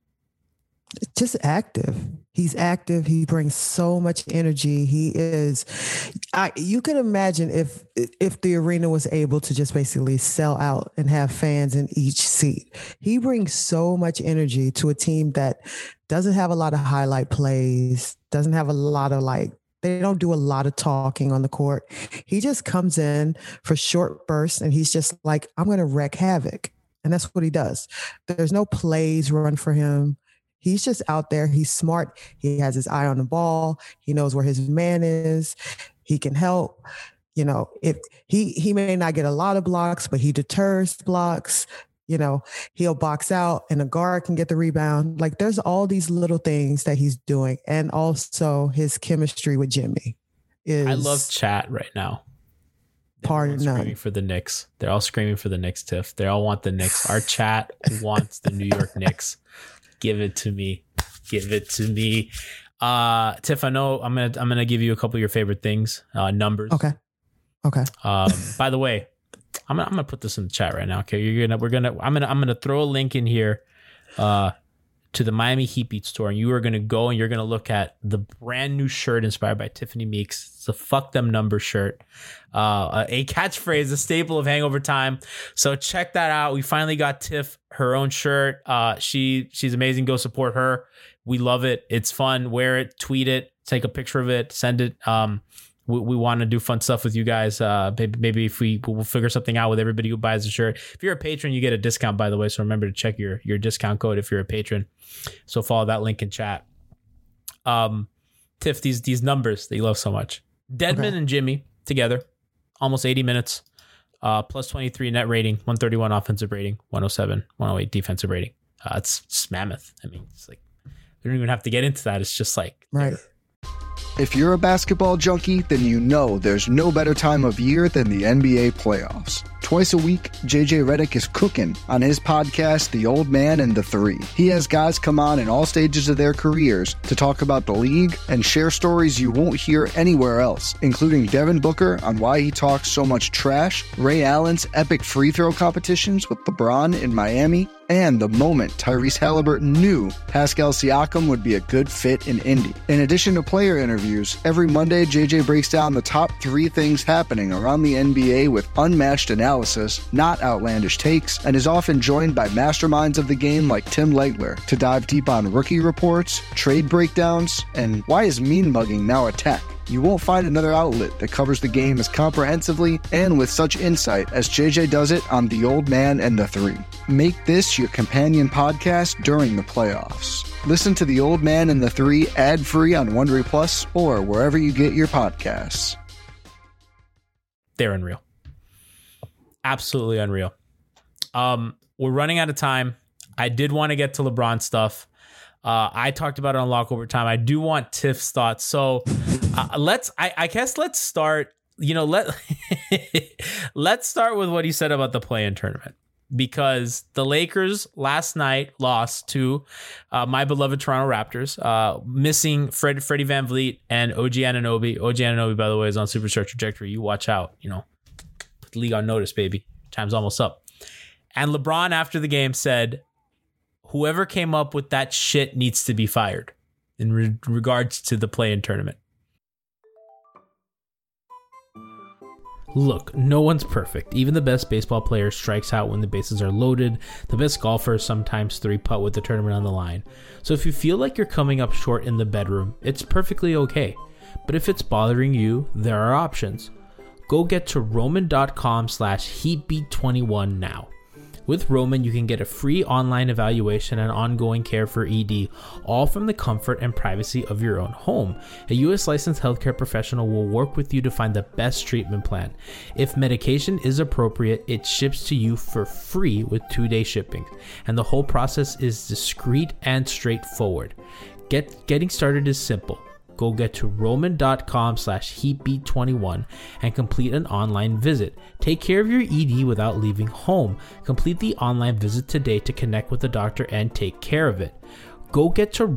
Just active. He's active. He brings so much energy. He is. You can imagine if the arena was able to just basically sell out and have fans in each seat. He brings so much energy to a team that doesn't have a lot of highlight plays, doesn't have a lot of they don't do a lot of talking on the court. He just comes in for short bursts, and he's just like, I'm going to wreak havoc. And that's what he does. There's no plays run for him. He's just out there. He's smart. He has his eye on the ball. He knows where his man is. He can help. You know, if he may not get a lot of blocks, but he deters blocks. You know, he'll box out and the guard can get the rebound. Like, there's all these little things that he's doing. And also his chemistry with Jimmy is. I love chat right now. Pardon screaming for the Knicks. They're all screaming for the Knicks, Tiff. They all want the Knicks. Our chat wants the New York Knicks. Give it to me. Give it to me. Tiff, I know I'm gonna give you a couple of your favorite things. Numbers. Okay. By the way, I'm gonna put this in the chat right now. Okay, I'm gonna throw a link in here to the Miami Heat Beat store, and you are gonna go and you're gonna look at the brand new shirt inspired by Tiffany Meeks. It's a "Fuck Them Numbers" shirt. A catchphrase, a staple of Hangover Time. So check that out. We finally got Tiff her own shirt. She's amazing. Go support her. We love it. It's fun. Wear it, tweet it, take a picture of it, send it. We want to do fun stuff with you guys. Maybe if we'll figure something out with everybody who buys the shirt. If you're a patron, you get a discount, by the way. So remember to check your discount code if you're a patron. So follow that link in chat. Tiff, these numbers that you love so much. Dedmon and Jimmy together, almost 80 minutes, plus 23 net rating, 131 offensive rating, 107, 108 defensive rating. It's mammoth. I mean, it's like, we don't even have to get into that. It's just like, right. If you're a basketball junkie, then you know there's no better time of year than the NBA playoffs. Twice a week, JJ Redick is cooking on his podcast, The Old Man and the Three. He has guys come on in all stages of their careers to talk about the league and share stories you won't hear anywhere else, including Devin Booker on why he talks so much trash, Ray Allen's epic free throw competitions with LeBron in Miami, and the moment Tyrese Halliburton knew Pascal Siakam would be a good fit in Indy. In addition to player interviews, every Monday JJ breaks down the top 3 things happening around the NBA with unmatched analysis, not outlandish takes, and is often joined by masterminds of the game like Tim Legler to dive deep on rookie reports, trade breakdowns, and why is mean mugging now a tech? You won't find another outlet that covers the game as comprehensively and with such insight as JJ does it on The Old Man and the Three. Make this your companion podcast during the playoffs. Listen to The Old Man and the Three ad-free on Wondery Plus or wherever you get your podcasts. They're unreal. Absolutely unreal. We're running out of time. I did want to get to LeBron stuff. I talked about it on Lock Overtime. I do want Tiff's thoughts. So let's start, let's start with what he said about the play-in tournament, because the Lakers last night lost to my beloved Toronto Raptors, missing Freddie VanVleet and OG Anunoby. OG Anunoby, by the way, is on superstar trajectory. You watch out, put the league on notice, baby. Time's almost up. And LeBron, after the game, said, whoever came up with that shit needs to be fired in regards to the play-in tournament. Look, no one's perfect. Even the best baseball player strikes out when the bases are loaded. The best golfers sometimes 3-putt with the tournament on the line. So if you feel like you're coming up short in the bedroom, it's perfectly okay. But if it's bothering you, there are options. Go get to roman.com/heatbeat21 now. With Roman, you can get a free online evaluation and ongoing care for ED, all from the comfort and privacy of your own home. A U.S. licensed healthcare professional will work with you to find the best treatment plan. If medication is appropriate, it ships to you for free with 2-day shipping, and the whole process is discreet and straightforward. Getting started is simple. Go get to roman.com/heatbeat21 and complete an online visit. Take care of your ED without leaving home. Complete the online visit today to connect with the doctor and take care of it. Go get to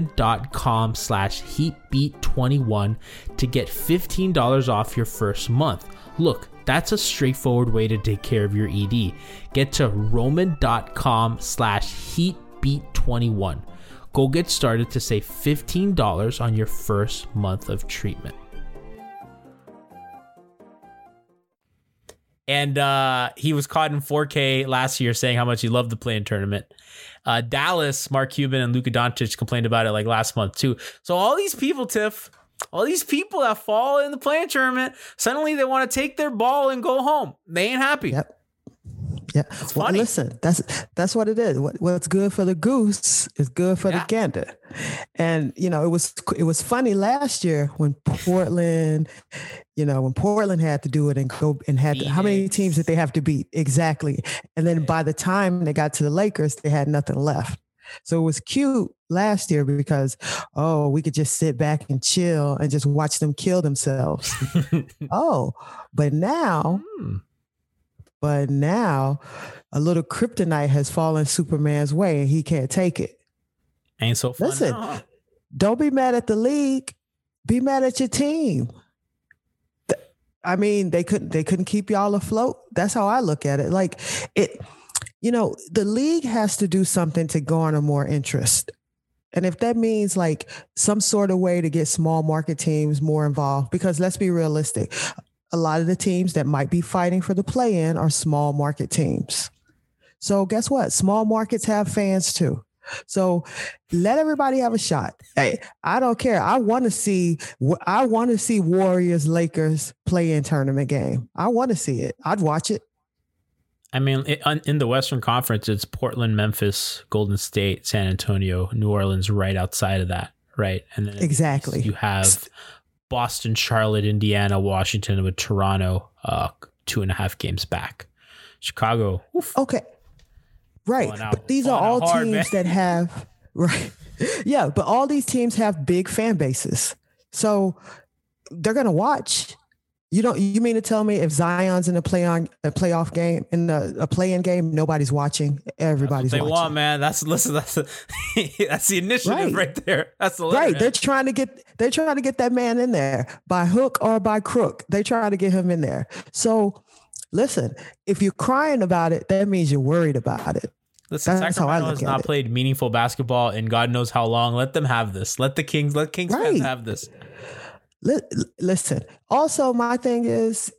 roman.com/heatbeat21 to get $15 off your first month. Look, that's a straightforward way to take care of your ED. Get to roman.com/heatbeat21. Go get started to save $15 on your first month of treatment. And he was caught in 4K last year saying how much he loved the play-in tournament. Dallas, Mark Cuban, and Luka Doncic complained about it like last month too. So all these people, Tiff, all these people that fall in the play-in tournament, suddenly they want to take their ball and go home. They ain't happy. Yep. Yeah. Well, listen, that's what it is. What's good for the goose is good for the gander. And, you know, it was funny last year when Portland had to do it and go and had how many teams did they have to beat? Exactly. And then by the time they got to the Lakers, they had nothing left. So it was cute last year because, we could just sit back and chill and just watch them kill themselves. But now a little kryptonite has fallen Superman's way and he can't take it. Ain't so fun. Listen, don't be mad at the league. Be mad at your team. I mean, they couldn't keep y'all afloat. That's how I look at it. Like the league has to do something to garner more interest. And if that means like some sort of way to get small market teams more involved, because let's be realistic. A lot of the teams that might be fighting for the play-in are small market teams. So guess what? Small markets have fans too. So let everybody have a shot. Hey, I don't care. I want to see Warriors Lakers play-in tournament game. I want to see it. I'd watch it. I mean, in the Western Conference, it's Portland, Memphis, Golden State, San Antonio, New Orleans right outside of that, right? And then exactly. You have Boston, Charlotte, Indiana, Washington, with Toronto 2.5 games back. Chicago. Oof. Okay. Right. But these are all teams that have, right. Yeah. But all these teams have big fan bases. So they're going to watch. You mean to tell me if Zion's in a playoff game, in a play-in game, nobody's watching, everybody's watching. They want, man. That's the initiative right there. That's the right. Man. They're trying to get that man in there by hook or by crook. They trying to get him in there. So listen, if you're crying about it, that means you're worried about it. Listen, Sacramento has not played meaningful basketball in God knows how long. Let them have this. Let Kings fans have this. Listen. Also, my thing is,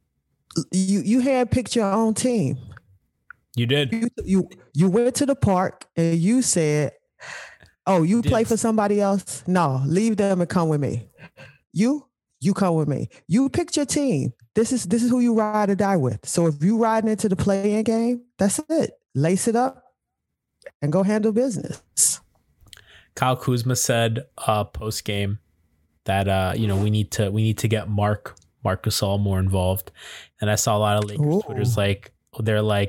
you handpicked your own team. You did. You went to the park and you said, "Oh, you play for somebody else? No, leave them and come with me. You come with me. You picked your team. This is who you ride or die with. So if you riding into the play-in game, that's it. Lace it up and go handle business." Kyle Kuzma said post game that we need to get Marc Gasol more involved, and I saw a lot of Lakers Twitters they're like,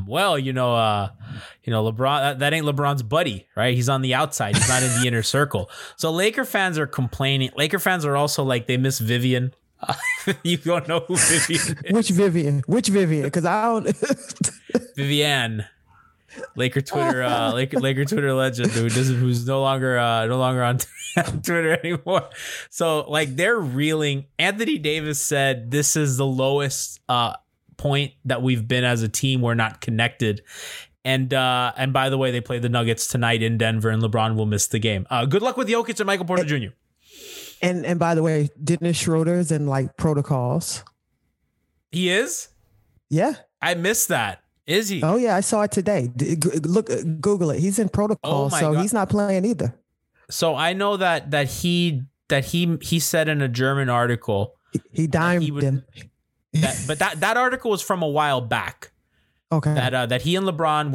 LeBron, that ain't LeBron's buddy, right? He's on the outside, he's not in the inner circle. So Laker fans are complaining. Laker fans are also like, they miss Vivian. You don't know who Vivian is. Which Vivian? Because I don't. Vivian. Laker Twitter legend who's no longer on Twitter anymore. So like they're reeling. Anthony Davis said this is the lowest point that we've been as a team, we're not connected. And by the way, they play the Nuggets tonight in Denver, and LeBron will miss the game. Good luck with Jokic and Michael Porter Jr. And by the way, Dennis Schroeder's in like protocols. He is? Yeah. I missed that. Is he? Oh yeah, I saw it today. Look, Google it. He's in protocol, so God. he's not playing either. So I know that he said in a German article he dimed him. But that article was from a while back. Okay. That he and LeBron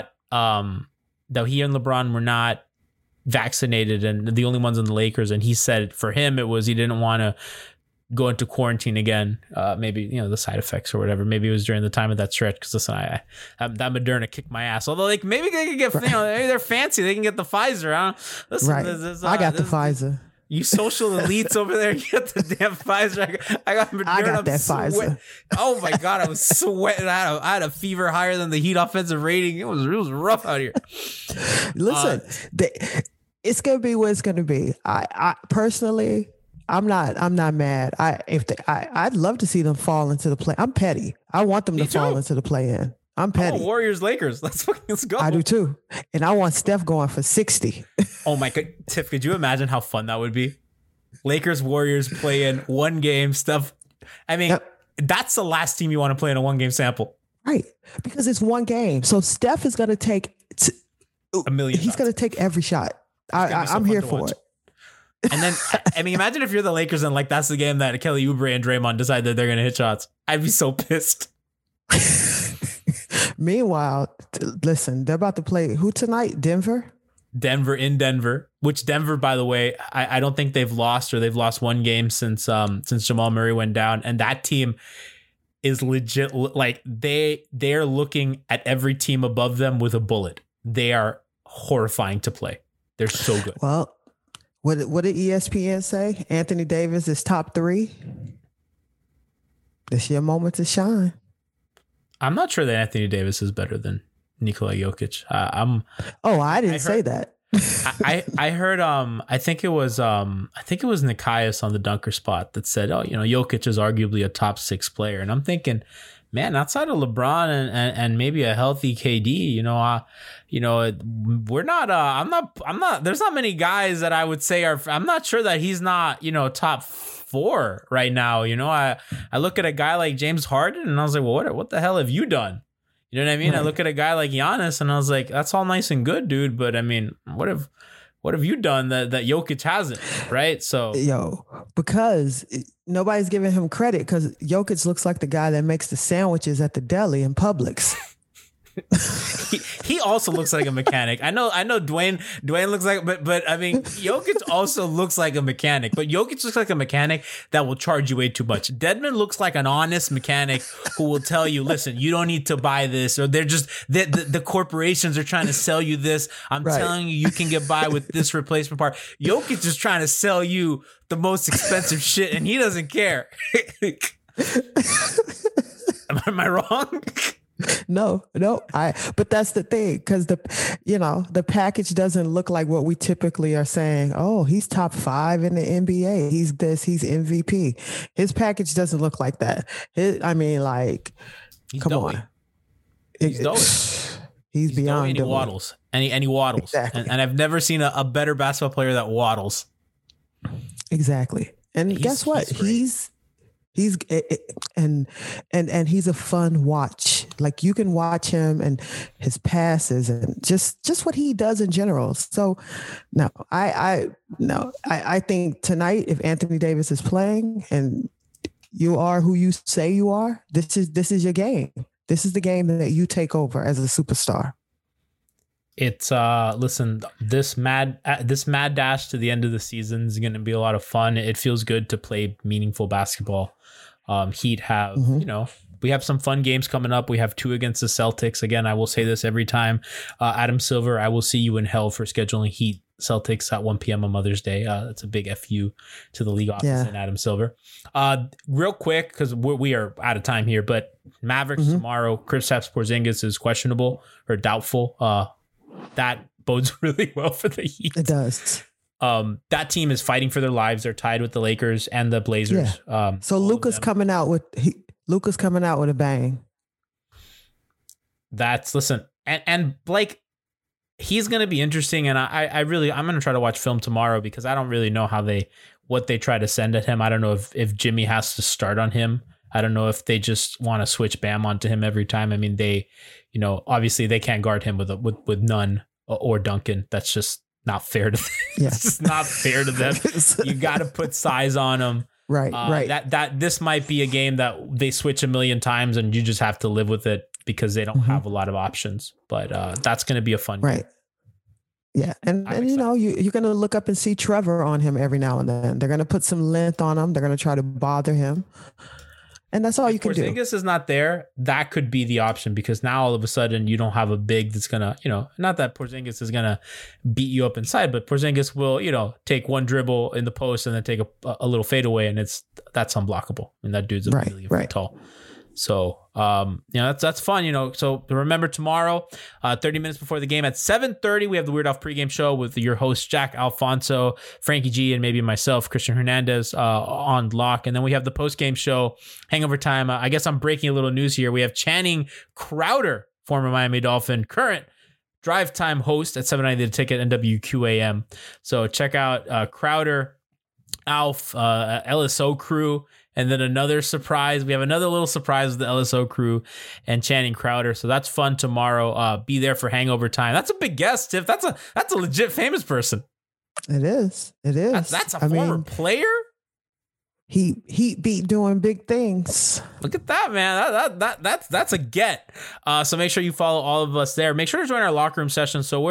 were not vaccinated and the only ones in the Lakers. And he said for him it was he didn't want to go into quarantine again. Maybe the side effects or whatever. Maybe it was during the time of that stretch. Because listen, that Moderna kicked my ass. Although like maybe they can get maybe they're fancy. They can get the Pfizer. Listen, right. I got the Pfizer. You social elites over there, you get the damn Pfizer. I got that Pfizer. Oh my God, I was sweating. I had a fever higher than the Heat offensive rating. It was rough out here. Listen, it's gonna be what it's gonna be. I personally, I'm not mad. I'd love to see them fall into the play. I'm petty. I want them to fall into the play-in. I'm petty. Warriors, Lakers. Let's go. I do too. And I want Steph going for 60. Oh my God. Tiff, could you imagine how fun that would be? Lakers, Warriors play in one game. Steph. I mean, that's the last team you want to play in a 1 game sample. Right. Because it's 1 game. So Steph is going to take a million. He's going to take every shot. I'm here for it. And then, I mean, imagine if you're the Lakers and like that's the game that Kelly Oubre and Draymond decide that they're going to hit shots. I'd be so pissed. Meanwhile, listen, they're about to play who tonight? Denver in Denver, which Denver, by the way, I don't think they've lost or they've lost 1 game since Jamal Murray went down. And that team is legit. Like they're looking at every team above them with a bullet. They are horrifying to play. They're so good. Well, what did ESPN say? Anthony Davis is top 3. This your moment to shine. I'm not sure that Anthony Davis is better than Nikola Jokic. I didn't say that. I heard. I think it was Nikias on the Dunker Spot that said, "Oh, Jokic is arguably a top 6 player." And I'm thinking, man, outside of LeBron and maybe a healthy KD, we're not. I'm not. There's not many guys that I would say are. I'm not sure that he's not. Top 4 right now. I look at a guy like James Harden and I was like, well, what the hell have you done? You know what I mean? Right. I look at a guy like Giannis and I was like, that's all nice and good, dude. But I mean, what have you done that Jokic hasn't? Right. So because nobody's giving him credit because Jokic looks like the guy that makes the sandwiches at the deli in Publix. He also looks like a mechanic. I know Dwayne looks like, but I mean, Jokic also looks like a mechanic, but Jokic looks like a mechanic that will charge you way too much. Dedmon looks like an honest mechanic who will tell you, listen, you don't need to buy this, or they're just, the corporations are trying to sell you this. I'm telling you can get by with this replacement part. Jokic is trying to sell you the most expensive shit and he doesn't care. Am I wrong? No, but that's the thing, because the package doesn't look like what we typically are saying. Oh, he's top 5 in the NBA. He's this, he's MVP. His package doesn't look like that. He's come doughy. on. He's doughy. He's beyond doughy and he waddles. And he waddles. Exactly. And I've never seen a better basketball player that waddles. Exactly. And guess what? He's a fun watch. Like you can watch him and his passes and just what he does in general. So no, I think tonight, if Anthony Davis is playing and you are who you say you are, this is your game. This is the game that you take over as a superstar. It's listen, this mad dash to the end of the season is going to be a lot of fun. It feels good to play meaningful basketball. Heat have, we have some fun games coming up. We have 2 against the Celtics. Again, I will say this every time. Adam Silver, I will see you in hell for scheduling Heat Celtics at 1 p.m. on Mother's Day. That's a big FU to the league office and Adam Silver. Real quick, because we are out of time here, but Mavericks tomorrow, Kristaps Porzingis is questionable or doubtful. That bodes really well for the Heat. It does. That team is fighting for their lives. They're tied with the Lakers and the Blazers. Yeah. So Luka's coming out with Luka's coming out with a bang. Listen, and Blake, he's going to be interesting. And I'm going to try to watch film tomorrow because I don't really know what they try to send at him. I don't know if Jimmy has to start on him. I don't know if they just want to switch Bam onto him every time. I mean, obviously they can't guard him with Nunn or Duncan. That's just not fair to them. It's just not fair to them. You got to put size on them. Right. That this might be a game that they switch a million times and you just have to live with it because they don't have a lot of options. But that's going to be a fun game. Yeah. And you're going to look up and see Trevor on him every now and then. They're going to put some length on him. They're going to try to bother him. And that's all you can do. If Porzingis is not there, that could be the option because now all of a sudden you don't have a big that's going to, not that Porzingis is going to beat you up inside, but Porzingis will, take one dribble in the post and then take a little fadeaway and that's unblockable. And that dude's really tall. So, that's fun, So remember tomorrow, 30 minutes before the game at 7:30, we have the Weird Off pregame show with your hosts, Jack Alfonso, Frankie G, and maybe myself, Christian Hernandez, on lock. And then we have the postgame show, Hangover Time. I guess I'm breaking a little news here. We have Channing Crowder, former Miami Dolphin, current drive time host at 790 The Ticket and WQAM. So check out Crowder, Alf, LSO crew. And then another surprise. We have another little surprise with the LSO crew and Channing Crowder. So that's fun tomorrow. Be there for Hangover Time. That's a big guest, Tiff. That's a legit famous person. It is. That's a former player. He beat doing big things. Look at that, man. That's a get. So make sure you follow all of us there. Make sure to join our locker room sessions. So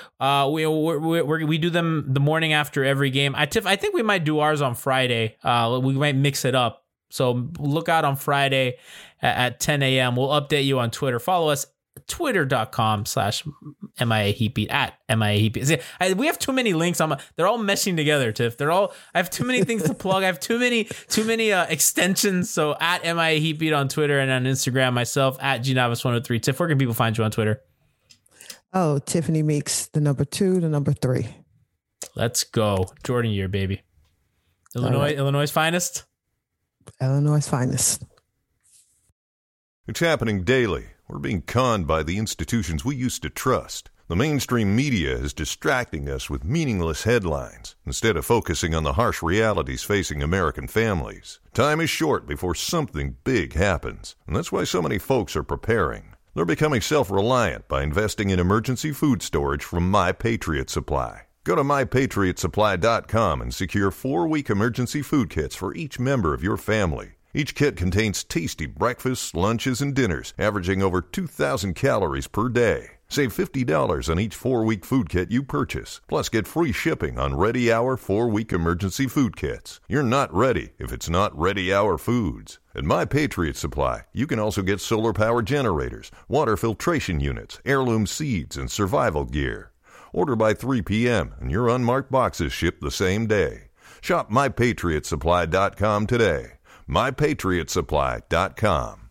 we do them the morning after every game. I think we might do ours on Friday. We might mix it up. So look out on Friday at 10 a.m. We'll update you on Twitter. Follow us. Twitter.com/MIAHeatbeat at MIAHeatbeat. We have too many links. They're all meshing together, Tiff. I have too many things to plug. I have too many extensions. So at MIAHeatbeat on Twitter and on Instagram, myself at GNavis103. Tiff, where can people find you on Twitter? Oh, Tiffany Meeks, the number 2, the number 3. Let's go. Jordan year, baby. Illinois' finest. Illinois' finest. It's happening daily. We're being conned by the institutions we used to trust. The mainstream media is distracting us with meaningless headlines instead of focusing on the harsh realities facing American families. Time is short before something big happens, and that's why so many folks are preparing. They're becoming self-reliant by investing in emergency food storage from My Patriot Supply. Go to MyPatriotSupply.com and secure 4-week emergency food kits for each member of your family. Each kit contains tasty breakfasts, lunches, and dinners, averaging over 2,000 calories per day. Save $50 on each 4-week food kit you purchase. Plus, get free shipping on Ready Hour 4-week emergency food kits. You're not ready if it's not Ready Hour Foods. At My Patriot Supply, you can also get solar power generators, water filtration units, heirloom seeds, and survival gear. Order by 3 p.m. and your unmarked boxes ship the same day. Shop MyPatriotSupply.com today. MyPatriotSupply.com.